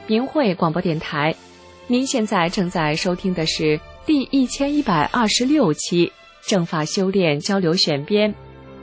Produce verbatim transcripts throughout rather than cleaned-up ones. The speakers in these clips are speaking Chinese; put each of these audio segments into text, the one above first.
明慧广播电台。您现在正在收听的是第一千一百二十六期正法修炼交流选编。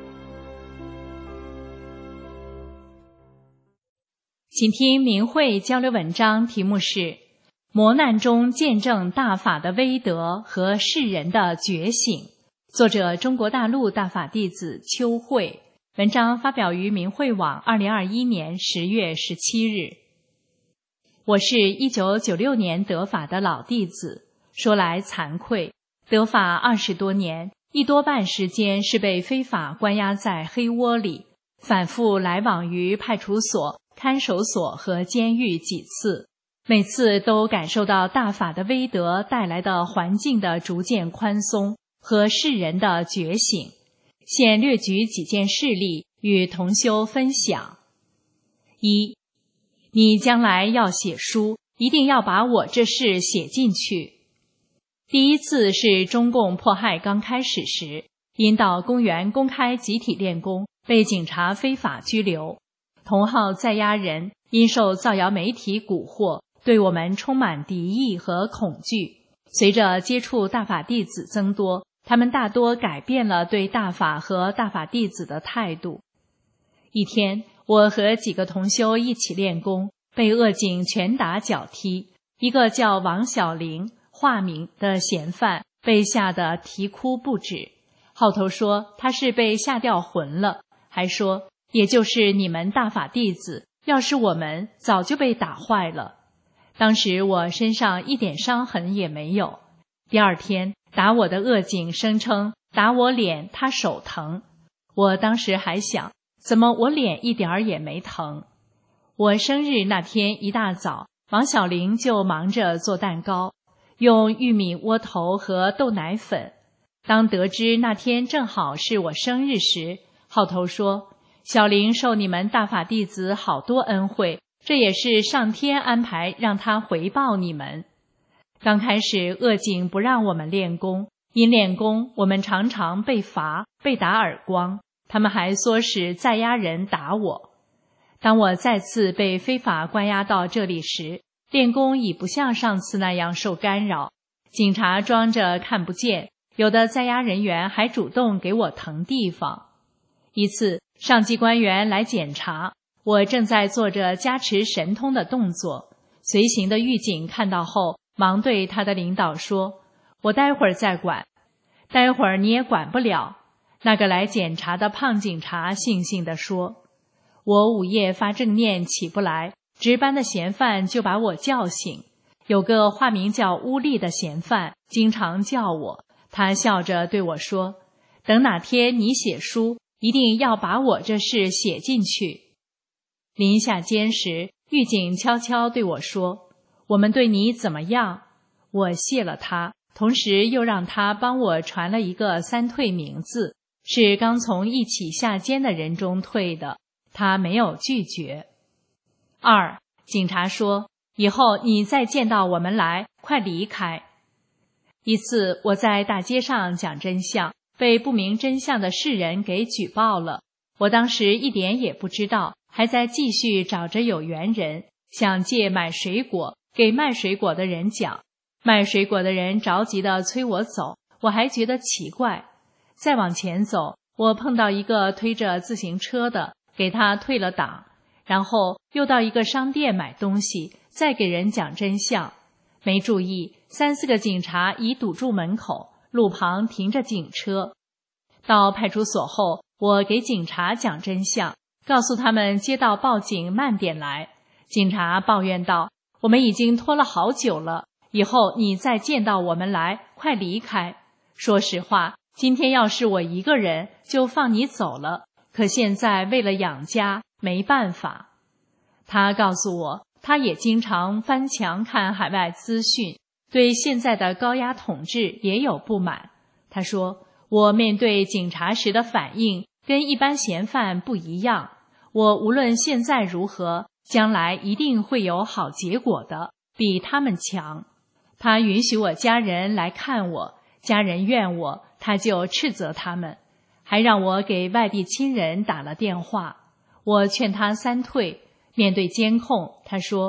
请听明慧交流文章，题目是磨难中见证大法的威德和世人的觉醒，作者中国大陆大法弟子邱慧，文章发表于明慧网二零二一年十月十七日。我是一九九六年得法的老弟子，说来惭愧，得法二十多年，一多半时间是被非法关押在黑窝里，反复来往于派出所、看守所和监狱几次，每次都感受到大法的威德带来的环境的逐渐宽松和世人的觉醒。现略举几件事例与同修分享。一，你将来要写书，一定要把我这事写进去。第一次是中共迫害刚开始时，因到公园公开集体练功，被警察非法拘留。同号在押人因受造谣媒体蛊惑，对我们充满敌意和恐惧。随着接触大法弟子增多，他们大多改变了对大法和大法弟子的态度。一天，我和几个同修一起练功，被恶警拳打脚踢。一个叫王小玲化名的嫌犯被吓得啼哭不止，号头说他是被吓掉魂了，还说也就是你们大法弟子，要是我们早就被打坏了。当时我身上一点伤痕也没有。第二天，打我的恶警声称打我脸他手疼，我当时还想，怎么我脸一点儿也没疼。我生日那天一大早，王小玲就忙着做蛋糕，用玉米窝头和豆奶粉。当得知那天正好是我生日时，号头说，小玲受你们大法弟子好多恩惠，这也是上天安排让他回报你们。刚开始恶警不让我们练功，因练功我们常常被罚，被打耳光，他们还唆使在押人打我。当我再次被非法关押到这里时，练功已不像上次那样受干扰，警察装着看不见，有的在押人员还主动给我腾地方。一次，上级官员来检查，我正在做着加持神通的动作，随行的狱警看到后，忙对他的领导说，我待会儿再管。待会儿你也管不了。那个来检查的胖警察悻悻地说，我午夜发正念起不来，值班的嫌犯就把我叫醒。有个化名叫乌力的嫌犯经常叫我，他笑着对我说，等哪天你写书，一定要把我这事写进去。临下监时，狱警悄悄对我说，我们对你怎么样？我谢了他，同时又让他帮我传了一个三退名字，是刚从一起下监的人中退的，他没有拒绝。二，警察说，以后你再见到我们来，快离开。一次我在大街上讲真相，被不明真相的世人给举报了，我当时一点也不知道，还在继续找着有缘人，想借买水果给卖水果的人讲。卖水果的人着急地催我走，我还觉得奇怪。再往前走，我碰到一个推着自行车的，给他退了档，然后又到一个商店买东西，再给人讲真相。没注意，三四个警察已堵住门口，路旁停着警车。到派出所后，我给警察讲真相，告诉他们接到报警慢点来。警察抱怨道，我们已经拖了好久了，以后你再见到我们来，快离开。说实话，今天要是我一个人，就放你走了，可现在为了养家，没办法。他告诉我，他也经常翻墙看海外资讯，对现在的高压统治也有不满。他说，我面对警察时的反应跟一般嫌犯不一样，我无论现在如何，将来一定会有好结果的，比他们强。他允许我家人来看我，家人怨我，他就斥责他们，还让我给外地亲人打了电话。我劝他三退，面对监控，他说，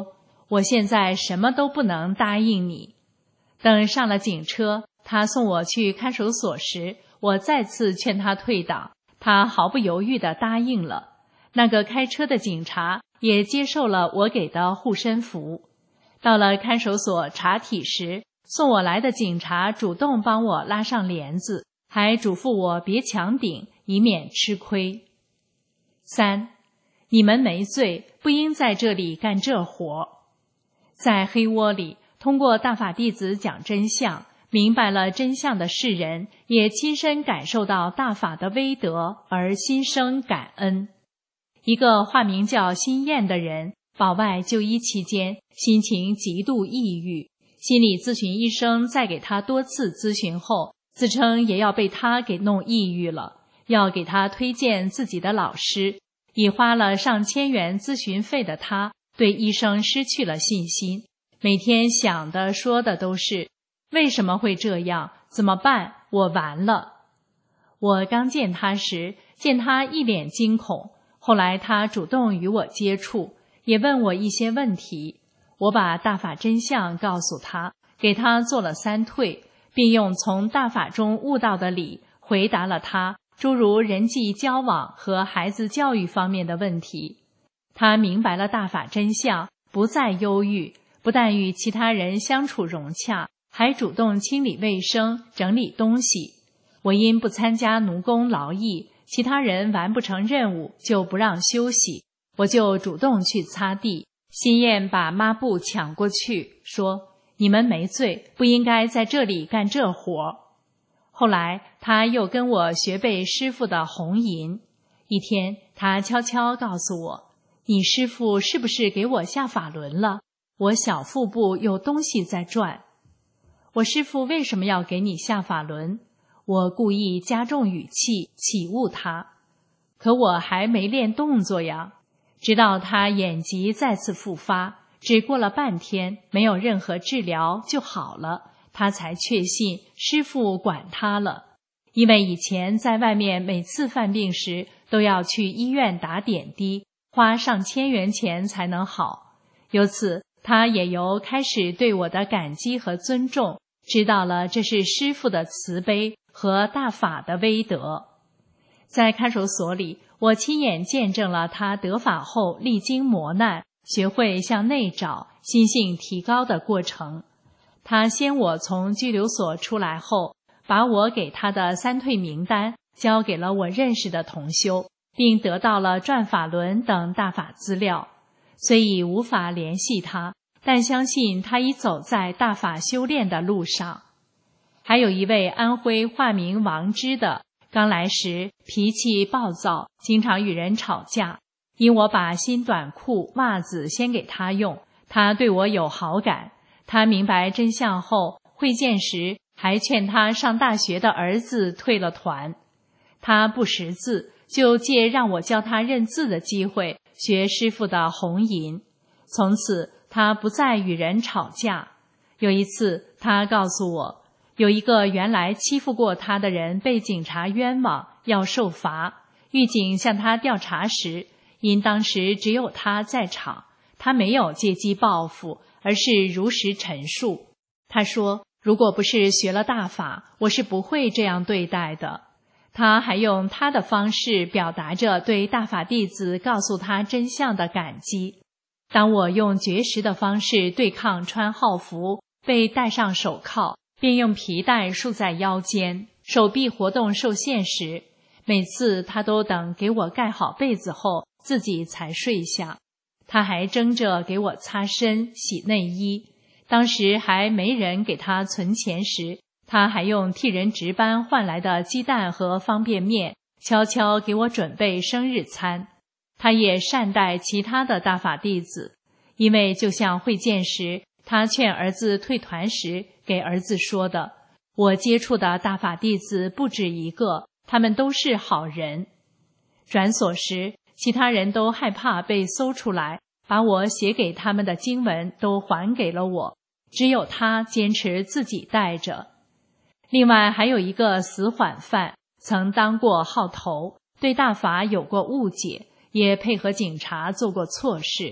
我现在什么都不能答应你。等上了警车，他送我去看守所时，我再次劝他退党，他毫不犹豫地答应了。那个开车的警察也接受了我给的护身符。到了看守所查体时，送我来的警察主动帮我拉上帘子，还嘱咐我别强顶，以免吃亏。三，你们没罪，不应在这里干这活。在黑窝里，通过大法弟子讲真相，明白了真相的世人，也亲身感受到大法的威德，而心生感恩。一个化名叫辛燕的人，保外就医期间，心情极度抑郁。心理咨询医生在给他多次咨询后，自称也要被他给弄抑郁了，要给他推荐自己的老师。已花了上千元咨询费的他，对医生失去了信心，每天想的说的都是为什么会这样？怎么办？我完了。我刚见他时，见他一脸惊恐，后来他主动与我接触，也问我一些问题。我把大法真相告诉他，给他做了三退，并用从大法中悟到的理回答了他诸如人际交往和孩子教育方面的问题。他明白了大法真相，不再忧郁，不但与其他人相处融洽，还主动清理卫生，整理东西。我因不参加奴工劳役，其他人完不成任务就不让休息，我就主动去擦地。辛燕把抹布抢过去，说：你们没罪，不应该在这里干这活。后来他又跟我学背师父的红吟。一天他悄悄告诉我，你师父是不是给我下法轮了？我小腹部有东西在转。我师父为什么要给你下法轮？我故意加重语气启悟他。可我还没练动作呀。直到他眼疾再次复发，只过了半天，没有任何治疗就好了，他才确信师父管他了。因为以前在外面每次犯病时都要去医院打点滴，花上千元钱才能好。由此他也由开始对我的感激和尊重，知道了这是师父的慈悲和大法的威德。在看守所里，我亲眼见证了他得法后历经磨难，学会向内找，心性提高的过程。他先我从拘留所出来后，把我给他的三退名单交给了我认识的同修，并得到了转法轮等大法资料。虽已无法联系他，但相信他已走在大法修炼的路上。还有一位安徽化名王之的，刚来时脾气暴躁，经常与人吵架。因我把新短裤、袜子先给他用，他对我有好感。他明白真相后，会见时还劝他上大学的儿子退了团。他不识字，就借让我教他认字的机会，学师父的红吟。从此他不再与人吵架。有一次他告诉我，有一个原来欺负过他的人被警察冤枉，要受罚。狱警向他调查时，因当时只有他在场，他没有借机报复，而是如实陈述。他说，如果不是学了大法，我是不会这样对待的。他还用他的方式表达着对大法弟子告诉他真相的感激。当我用绝食的方式对抗穿号服，被戴上手铐，并用皮带束在腰间，手臂活动受限时，每次他都等给我盖好被子后自己才睡下。他还争着给我擦身洗内衣，当时还没人给他存钱时，他还用替人值班换来的鸡蛋和方便面悄悄给我准备生日餐。他也善待其他的大法弟子，因为就像会见时他劝儿子退团时给儿子说的，我接触的大法弟子不止一个，他们都是好人。转所时，其他人都害怕被搜出来，把我写给他们的经文都还给了我，只有他坚持自己带着。另外还有一个死缓犯，曾当过号头，对大法有过误解，也配合警察做过错事。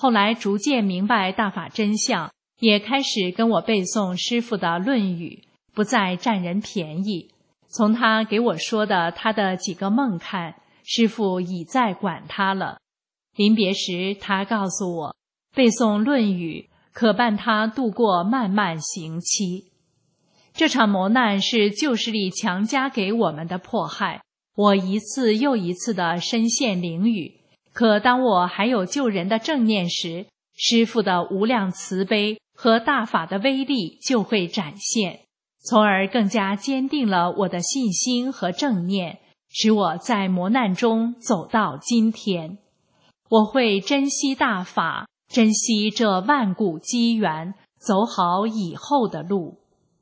后来逐渐明白大法真相，也开始跟我背诵师父的《论语》，不再占人便宜。从他给我说的他的几个梦看，师父已在管他了。临别时，他告诉我，背诵《论语》可伴他度过漫漫刑期。这场磨难是旧势力强加给我们的迫害，我一次又一次地身陷囹圄。可当我还有救人的正念时，师父的无量慈悲和大法的威力就会展现，从而更加坚定了我的信心和正念，使我在磨难中走到今天。我会珍惜大法，珍惜这万古机缘，走好以后的路。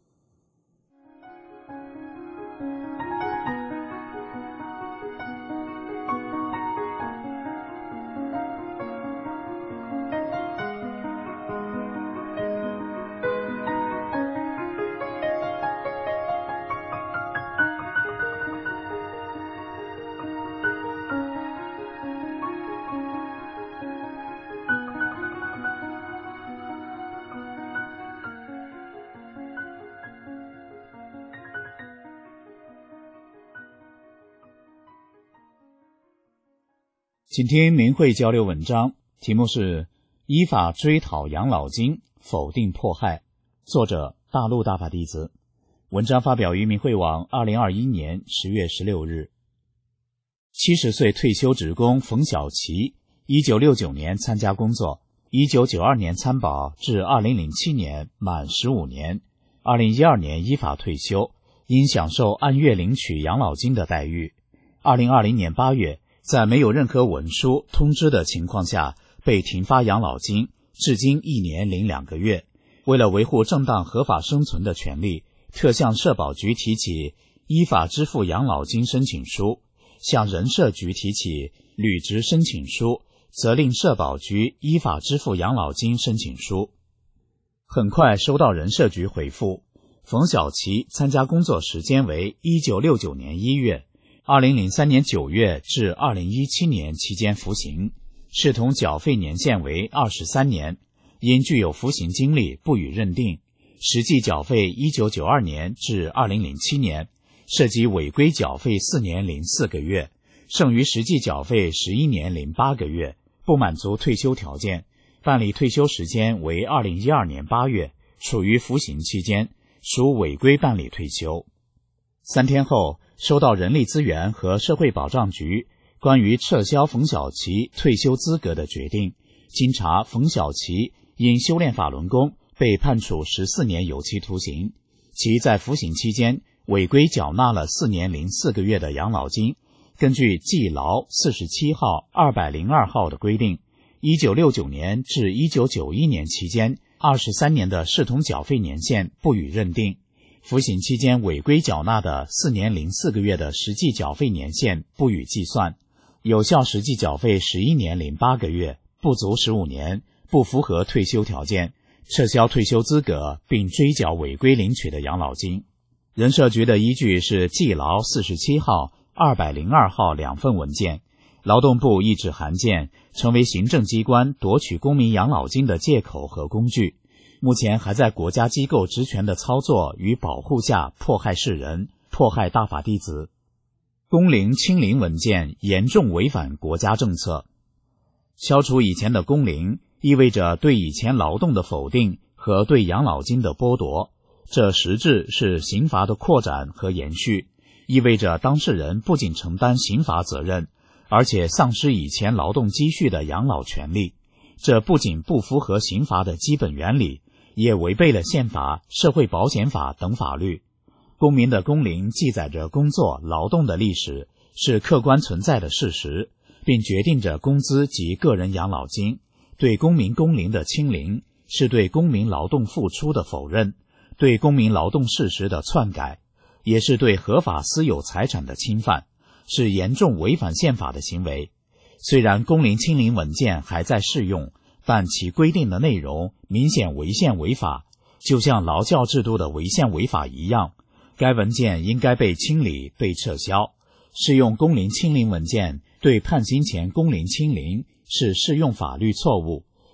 请听明慧交流文章，题目是依法追讨养老金，否定迫害，作者大陆大法弟子。文章发表于明慧网二零二一年十月十六日。七十岁退休职工冯小琪，一九六九年参加工作，一九九二年参保至二零零七年满十五年，二零一二年依法退休，应享受按月领取养老金的待遇。二零二零年八月，在没有任何文书通知的情况下被停发养老金，至今一年零两个月。为了维护正当合法生存的权利，特向社保局提起依法支付养老金申请书，向人社局提起履职申请书，责令社保局依法支付养老金申请书。很快收到人社局回复，冯小琪参加工作时间为一九六九年一月二零零三年九月至二零一七年期间服刑，视同缴费年限为二十三年，因具有服刑经历不予认定，实际缴费一九九二年至二零零七年，涉及违规缴费四年零四个月，剩余实际缴费十一年零八个月，不满足退休条件，办理退休时间为二零一二年八月，处于服刑期间，属违规办理退休。三天后，收到人力资源和社会保障局关于撤销冯小琪退休资格的决定，经查，冯小琪因修炼法轮功被判处十四年有期徒刑，其在服刑期间违规缴纳了四年零四个月的养老金。根据纪劳四十七号二百零二号的规定，一九六九年至一九九一年期间二十三年的视同缴费年限不予认定，服刑期间违规缴纳的四年零四个月的实际缴费年限不予计算，有效实际缴费十一年零八个月，不足十五年，不符合退休条件，撤销退休资格并追缴违规领取的养老金。人社局的依据是纪劳四十七号二百零二号两份文件，劳动部一纸函件成为行政机关夺取公民养老金的借口和工具，目前还在国家机构职权的操作与保护下迫害世人，迫害大法弟子。工龄清零文件严重违反国家政策。消除以前的工龄，意味着对以前劳动的否定和对养老金的剥夺，这实质是刑罚的扩展和延续，意味着当事人不仅承担刑罚责任，而且丧失以前劳动积蓄的养老权利。这不仅不符合刑罚的基本原理，也违背了宪法、社会保险法等法律。公民的工龄记载着工作、劳动的历史，是客观存在的事实，并决定着工资及个人养老金。对公民工龄的清零，是对公民劳动付出的否认，对公民劳动事实的篡改，也是对合法私有财产的侵犯，是严重违反宪法的行为。虽然工龄清零文件还在适用，但其规定的内容明显违宪违法，就像劳教制度的违宪违法一样，该文件应该被清理、被撤销。适用工龄清零文件对判刑前工龄清零是适用法律错误，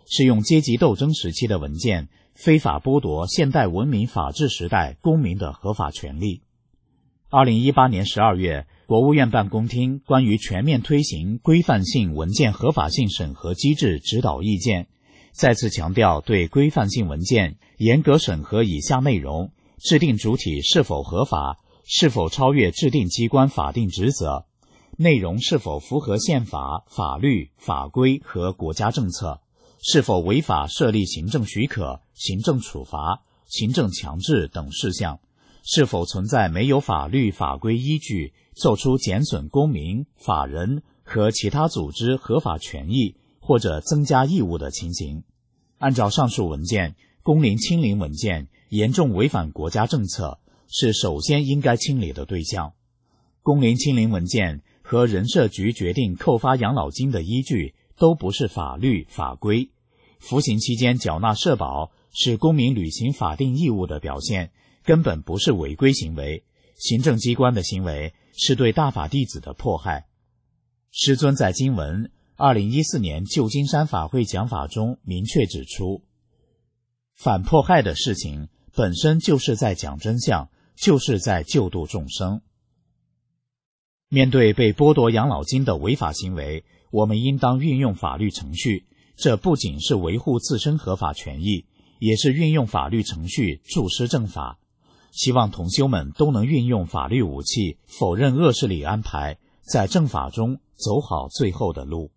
是用阶级斗争时期的文件非法剥夺现代文明法治时代公民的合法权利。二零一八年十二月，国务院办公厅关于全面推行规范性文件合法性审核机制指导意见再次强调，对规范性文件严格审核以下内容：制定主体是否合法，是否超越制定机关法定职责，内容是否符合宪法、法律、法规和国家政策，是否违法设立行政许可、行政处罚、行政强制等事项，是否存在没有法律法规依据做出减损公民、法人和其他组织合法权益或者增加义务的情形。按照上述文件，工龄清零文件严重违反国家政策，是首先应该清理的对象。工龄清零文件和人社局决定扣发养老金的依据都不是法律法规，服刑期间缴纳社保是公民履行法定义务的表现，根本不是违规行为，行政机关的行为是对大法弟子的迫害。师尊在经文二零一四年旧金山法会讲法中明确指出，反迫害的事情本身就是在讲真相，就是在救度众生。面对被剥夺养老金的违法行为，我们应当运用法律程序，这不仅是维护自身合法权益，也是运用法律程序助施正法。希望同修们都能运用法律武器，否认恶势力安排，在正法中走好最后的路。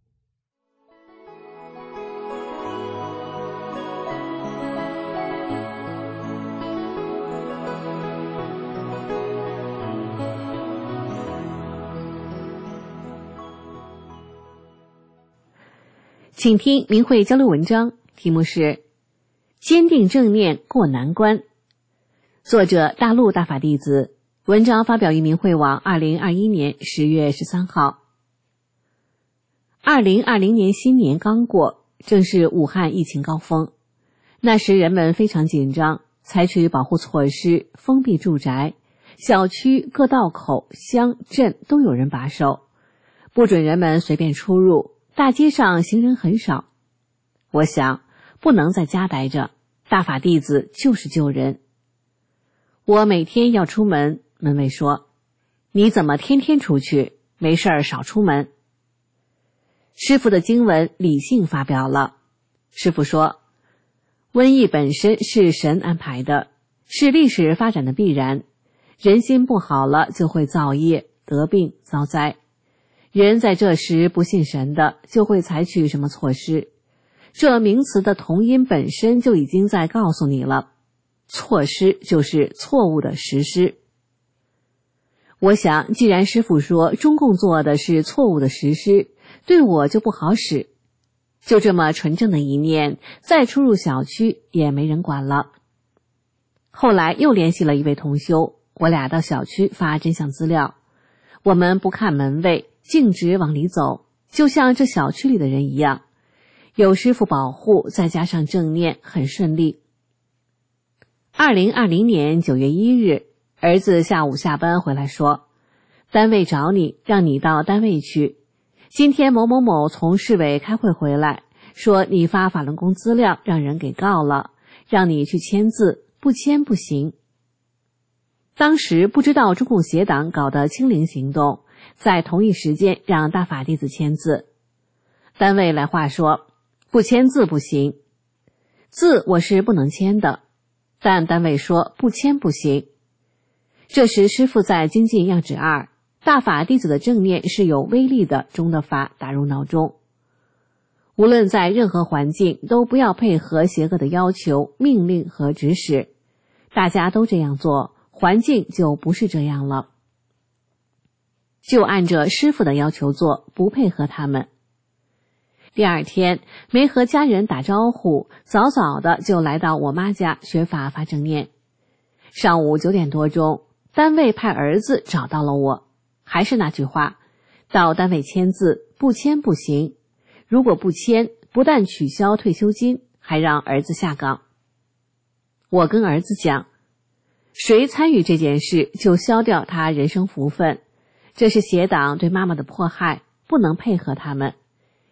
请听明慧交流文章，题目是坚定正念过难关，作者大陆大法弟子，文章发表于明慧网二零二一年十月十三号。二零二零年新年刚过，正是武汉疫情高峰，那时人们非常紧张，采取保护措施，封闭住宅，小区各道口、乡镇都有人把守，不准人们随便出入，大街上行人很少。我想不能在家待着，大法弟子就是救人。我每天要出门，门卫说，你怎么天天出去，没事儿少出门。师父的经文理性发表了。师父说，瘟疫本身是神安排的，是历史发展的必然，人心不好了就会造业、得病、遭灾。人在这时不信神的，就会采取什么措施？这名词的同音本身就已经在告诉你了，措施就是错误的实施。我想，既然师父说中共做的是错误的实施，对我就不好使。就这么纯正的一念，再出入小区也没人管了。后来又联系了一位同修，我俩到小区发真相资料。我们不看门卫，径直往里走，就像这小区里的人一样，有师父保护，再加上正念，很顺利。二零二零年九月一日，儿子下午下班回来说，单位找你，让你到单位去。今天某某某从市委开会回来，说你发法轮功资料让人给告了，让你去签字，不签不行。当时不知道中共邪党搞的清零行动，在同一时间让大法弟子签字。单位来话说，不签字不行。字我是不能签的，但单位说不签不行。这时师父在精进样旨二，大法弟子的正念是有威力的中的法打入脑中。无论在任何环境，都不要配合邪恶的要求、命令和指使。大家都这样做，环境就不是这样了。就按着师父的要求做，不配合他们。第二天没和家人打招呼，早早的就来到我妈家学法发正念。上午九点多钟，单位派儿子找到了我，还是那句话，到单位签字，不签不行。如果不签，不但取消退休金，还让儿子下岗。我跟儿子讲，谁参与这件事，就消掉他人生福分。这是邪党对妈妈的迫害，不能配合他们。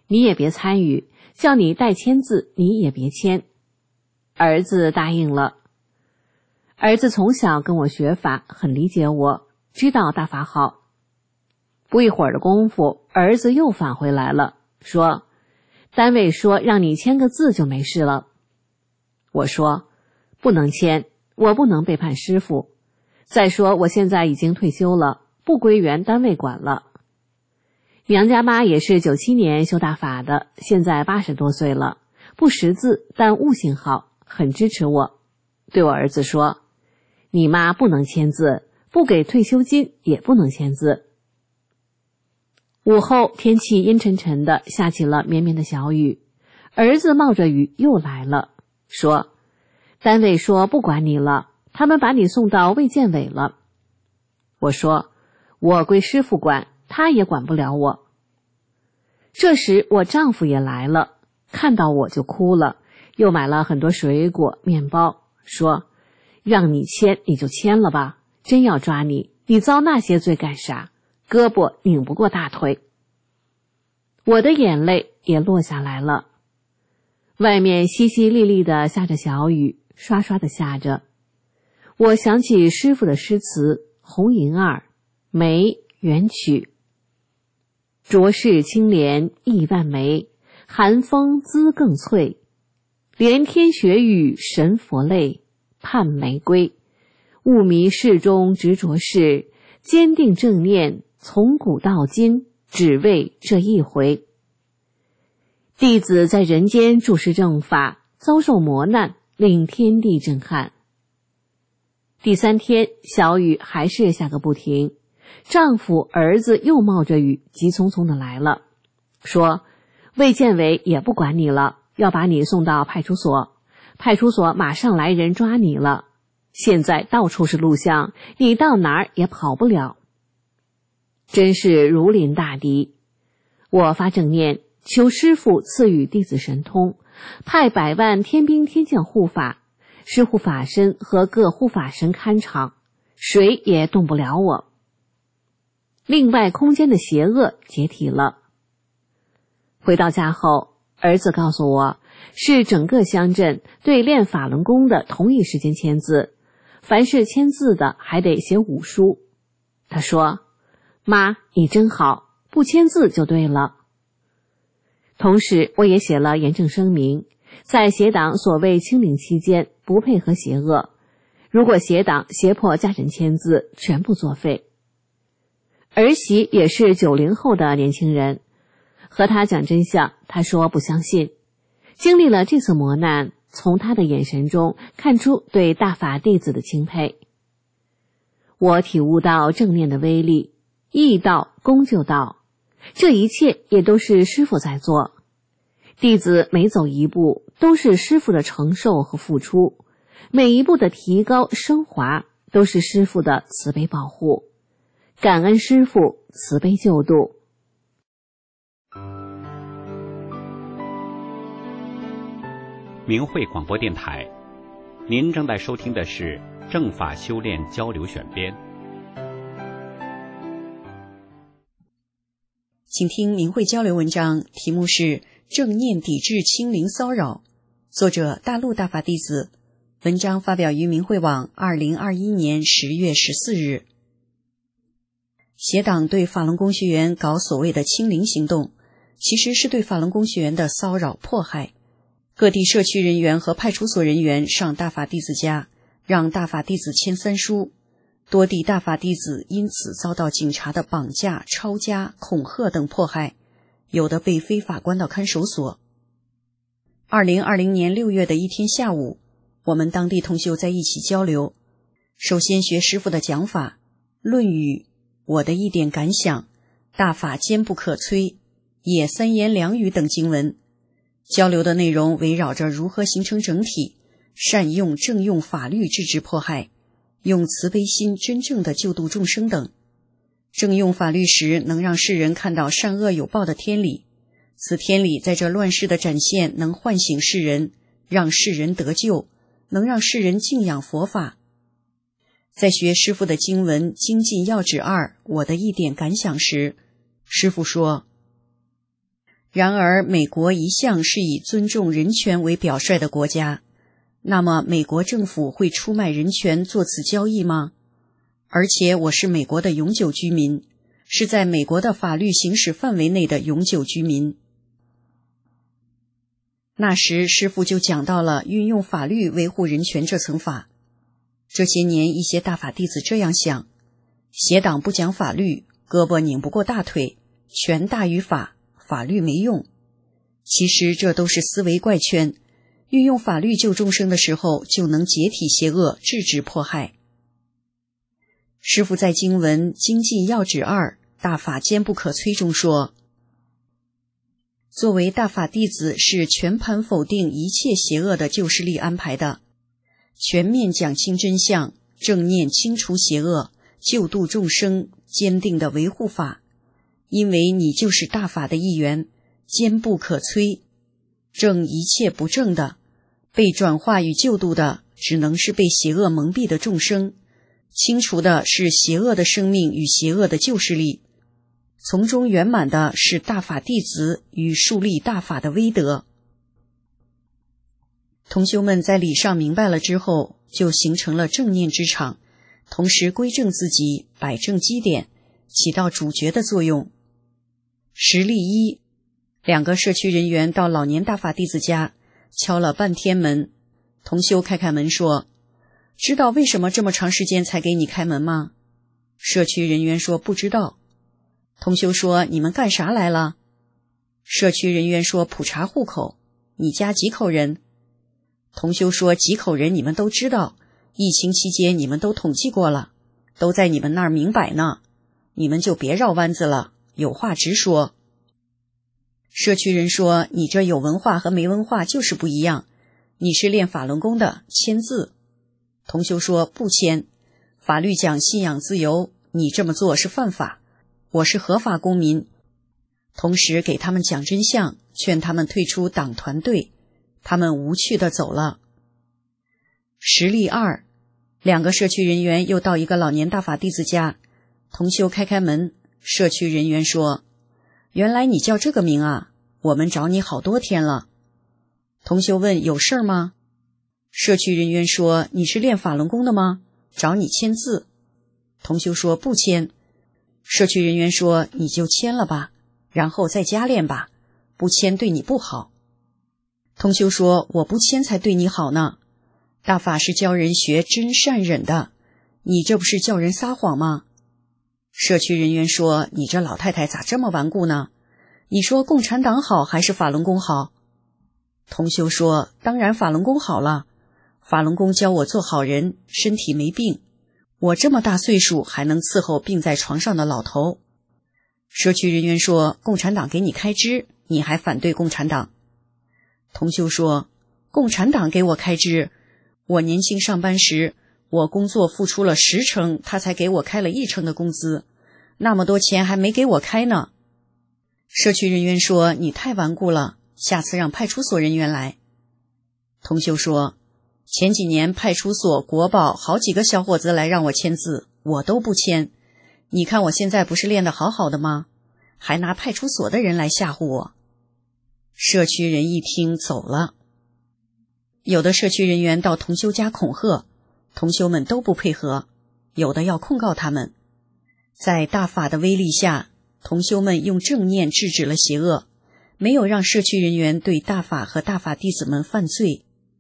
你也别参与，叫你代签字你也别签。儿子答应了。儿子从小跟我学法，很理解我，知道大法好。不一会儿的功夫，儿子又返回来了，说单位说让你签个字就没事了。我说不能签，我不能背叛师父。再说我现在已经退休了，不归原单位管了。娘家妈也是九七年修大法的，现在八十多岁了，不识字，但悟性好，很支持我。对我儿子说，你妈不能签字，不给退休金也不能签字。午后天气阴沉沉的，下起了绵绵的小雨。儿子冒着雨又来了，说单位说不管你了，他们把你送到卫健委了。我说我归师父管，他也管不了我。这时我丈夫也来了，看到我就哭了，又买了很多水果面包，说让你签你就签了吧，真要抓你，你遭那些罪干啥？胳膊拧不过大腿。我的眼泪也落下来了。外面淅淅沥沥的下着小雨，刷刷的下着。我想起师父的诗词红银二，梅元曲。浊世清莲亿万枚，寒风姿更翠。连天雪雨神佛泪，盼玫瑰。雾迷世中执着事，坚定正念，从古到今，只为这一回。弟子在人间注释正法，遭受磨难，令天地震撼。第三天，小雨还是下个不停，丈夫儿子又冒着雨急匆匆的来了，说卫健委也不管你了，要把你送到派出所，派出所马上来人抓你了，现在到处是录像，你到哪儿也跑不了。真是如临大敌。我发正念，求师父赐予弟子神通，派百万天兵天将护法，师护法身和各护法神看场，谁也动不了我。另外空间的邪恶解体了。回到家后，儿子告诉我，是整个乡镇对练法轮功的同一时间签字，凡是签字的还得写五书。他说，妈，你真好，不签字就对了。同时我也写了严正声明，在邪党所谓清零期间不配合邪恶，如果邪党胁迫家人签字，全部作废。儿媳也是九零后的年轻人，和他讲真相，他说不相信。经历了这次磨难，从他的眼神中看出对大法弟子的钦佩。我体悟到正念的威力，义道功就道，这一切也都是师父在做。弟子每走一步都是师父的承受和付出，每一步的提高升华都是师父的慈悲保护。感恩师父慈悲救度。 明慧广播电台，您正在收听的是正法修炼交流选编。 请听明慧交流文章，题目是正念抵制清零骚扰，作者大陆大法弟子，文章发表于明慧网二零二一年十月十四日。邪党对法轮功学员搞所谓的清零行动，其实是对法轮功学员的骚扰迫害。各地社区人员和派出所人员上大法弟子家，让大法弟子签三书，多地大法弟子因此遭到警察的绑架、抄家、恐吓等迫害，有的被非法关到看守所。二零二零年六月的一天下午，我们当地同修在一起交流，首先学师父的讲法，论语，我的一点感想，大法坚不可摧，也三言两语等经文。交流的内容围绕着如何形成整体，善用正用法律制止迫害，用慈悲心真正的救度众生等。正用法律时，能让世人看到善恶有报的天理，此天理在这乱世的展现，能唤醒世人，让世人得救，能让世人敬仰佛法。在学师父的经文《精进要旨二》我的一点感想时，师父说， 然而美国一向是以尊重人权为表率的国家，那么美国政府会出卖人权做此交易吗？而且我是美国的永久居民，是在美国的法律行使范围内的永久居民。那时师父就讲到了运用法律维护人权这层法。这些年一些大法弟子这样想，邪党不讲法律，胳膊拧不过大腿，权大于法，法律没用。其实这都是思维怪圈，运用法律救众生的时候，就能解体邪恶，制止迫害。师父在经文《经济要旨二：大法坚不可摧》中说，作为大法弟子是全盘否定一切邪恶的救世力安排的，全面讲清真相，正念清除邪恶，救度众生，坚定的维护法。因为你就是大法的一员，坚不可摧。正一切不正的，被转化与救度的只能是被邪恶蒙蔽的众生，清除的是邪恶的生命与邪恶的救世力，从中圆满的是大法弟子与树立大法的威德。同修们在理上明白了之后，就形成了正念之场，同时归正自己，摆正基点，起到主角的作用。实例一，两个社区人员到老年大法弟子家，敲了半天门。同修开开门说，知道为什么这么长时间才给你开门吗？社区人员说不知道。同修说，你们干啥来了？社区人员说，普查户口。你家几口人？同修说，几口人你们都知道，疫情期间你们都统计过了，都在你们那儿明摆呢，你们就别绕弯子了，有话直说。社区人说，你这有文化和没文化就是不一样，你是练法轮功的，签字。同修说，不签，法律讲信仰自由，你这么做是犯法，我是合法公民。同时给他们讲真相，劝他们退出党团队，他们无趣地走了。实例二，两个社区人员又到一个老年大法弟子家，同修开开门，社区人员说，原来你叫这个名啊，我们找你好多天了。同修问，有事吗？社区人员说，你是练法轮功的吗？找你签字。同修说，不签。社区人员说，你就签了吧，然后在家练吧，不签对你不好。同修说，我不签才对你好呢，大法是教人学真善忍的，你这不是叫人撒谎吗？社区人员说，你这老太太咋这么顽固呢？你说共产党好还是法轮功好？同修说，当然法轮功好了，法轮功教我做好人，身体没病，我这么大岁数还能伺候病在床上的老头。社区人员说，共产党给你开支，你还反对共产党？同修说，共产党给我开支，我年轻上班时，我工作付出了十成，他才给我开了一成的工资，那么多钱还没给我开呢。社区人员说，你太顽固了，下次让派出所人员来。同修说，前几年派出所、国保好几个小伙子来让我签字，我都不签。你看我现在不是练得好好的吗？还拿派出所的人来吓唬我。社区人一听走了。有的社区人员到同修家恐吓，同修们都不配合，有的要控告他们。在大法的威力下，同修们用正念制止了邪恶，没有让社区人员对大法和大法弟子们犯罪。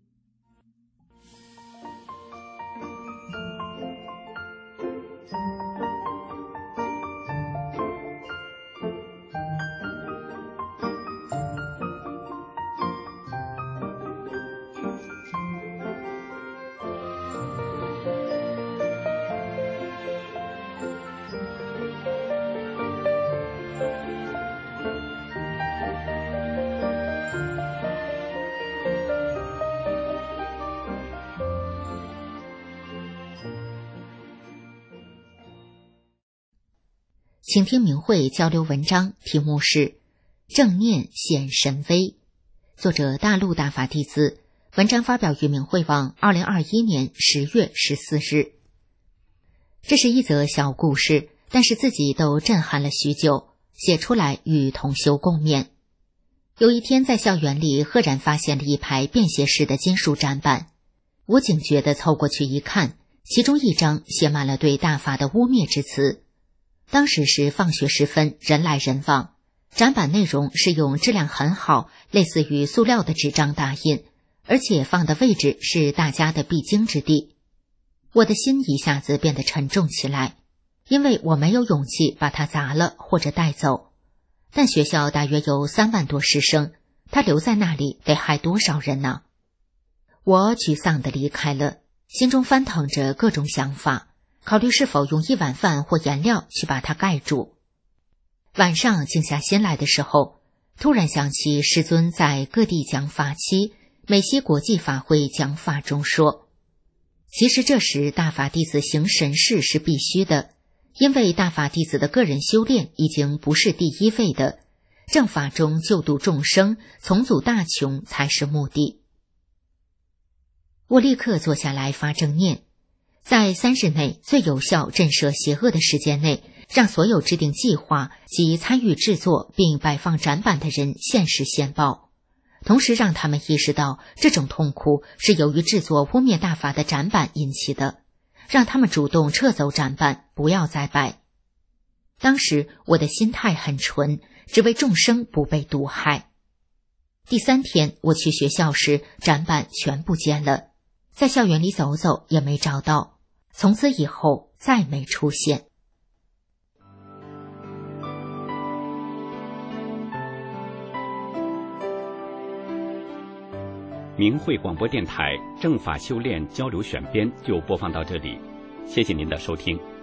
请听明慧交流文章，题目是正念显神威，作者大陆大法弟子，文章发表于明慧网二零二一年十月十四日。这是一则小故事，但是自己都震撼了许久，写出来与同修共勉。 有一天在校园里赫然发现了一排便携式的金属展板，我警觉地凑过去一看，其中一张写满了对大法的污蔑之词。当时是放学时分，人来人往，展板内容是用质量很好，类似于塑料的纸张打印，而且放的位置是大家的必经之地。我的心一下子变得沉重起来，因为我没有勇气把它砸了或者带走。但学校大约有三万多师生，他留在那里得害多少人呢？我沮丧地离开了，心中翻腾着各种想法，考虑是否用一碗饭或颜料去把它盖住。晚上静下心来的时候，突然想起师尊在各地讲法期、美西国际法会讲法中说，其实这时大法弟子行神事是必须的，因为大法弟子的个人修炼已经不是第一位的，正法中救度众生、重组大穷才是目的。我立刻坐下来发正念，在三日内最有效震慑邪恶的时间内，让所有制定计划及参与制作并摆放展板的人现实现报，同时让他们意识到这种痛苦是由于制作污蔑大法的展板引起的，让他们主动撤走展板，不要再摆。当时我的心态很纯，只为众生不被毒害。第三天我去学校时，展板全不见了，在校园里走走也没找到，从此以后再没出现。 明慧广播电台正法修炼交流选编就播放到这里，谢谢您的收听。